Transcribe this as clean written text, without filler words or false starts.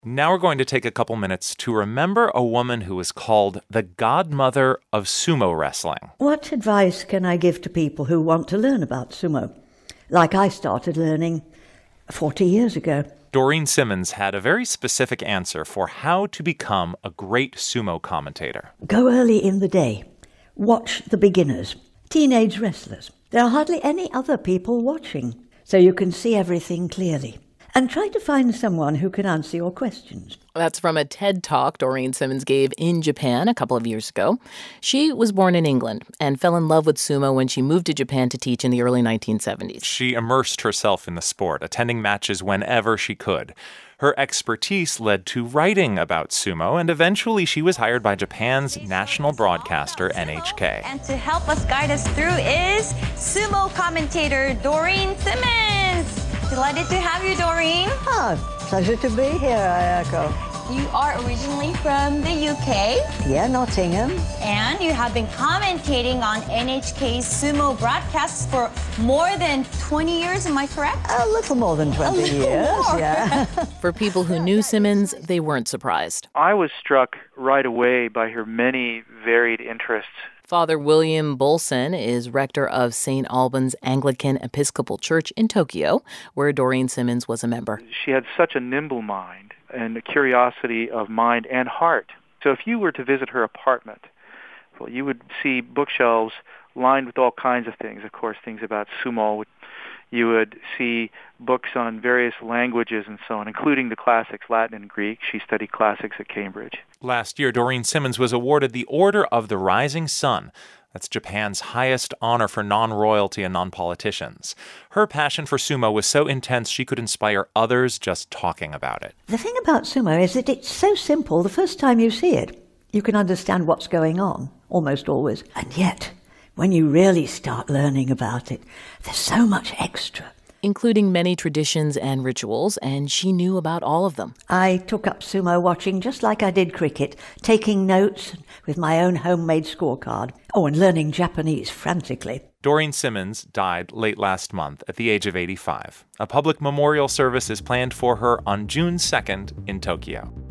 Now we're going to take a couple minutes to remember a woman who is called the godmother of sumo wrestling. What advice can I give to people who want to learn about sumo? Like I started learning 40 years ago. Doreen Simmons had a very specific answer for how to become a great sumo commentator. Go early in the day. Watch the beginners, teenage wrestlers. There are hardly any other people watching, so you can see everything clearly. And try to find someone who can answer your questions. That's from a TED Talk Doreen Simmons gave in Japan a couple of years ago. She was born in England and fell in love with sumo when she moved to Japan to teach in the early 1970s. She immersed herself in the sport, attending matches whenever she could. Her expertise led to writing about sumo, and eventually she was hired by Japan's national broadcaster, NHK. And to help us guide us through is sumo commentator Doreen Simmons. Delighted to have you, Doreen. Pleasure to be here, Ayako. You are originally from the UK. Yeah, Nottingham. And you have been commentating on NHK's sumo broadcasts for more than 20 years, am I correct? A little more than 20 years, more. Yeah. For people who knew Simmons, they weren't surprised. I was struck right away by her many varied interests. Father William Bolson is rector of St. Albans Anglican Episcopal Church in Tokyo, where Doreen Simmons was a member. She had such a nimble mind and a curiosity of mind and heart. So if you were to visit her apartment, well, you would see bookshelves lined with all kinds of things, of course, things about sumo. You would see books on various languages and so on, including the classics, Latin and Greek. She studied classics at Cambridge. Last year, Doreen Simmons was awarded the Order of the Rising Sun. That's Japan's highest honor for non-royalty and non-politicians. Her passion for sumo was so intense she could inspire others just talking about it. The thing about sumo is that it's so simple the first time you see it. You can understand what's going on, almost always. And yet, when you really start learning about it, there's so much extra. Including many traditions and rituals, and she knew about all of them. I took up sumo watching just like I did cricket, taking notes with my own homemade scorecard. Oh, and learning Japanese frantically. Doreen Simmons died late last month at the age of 85. A public memorial service is planned for her on June 2nd in Tokyo.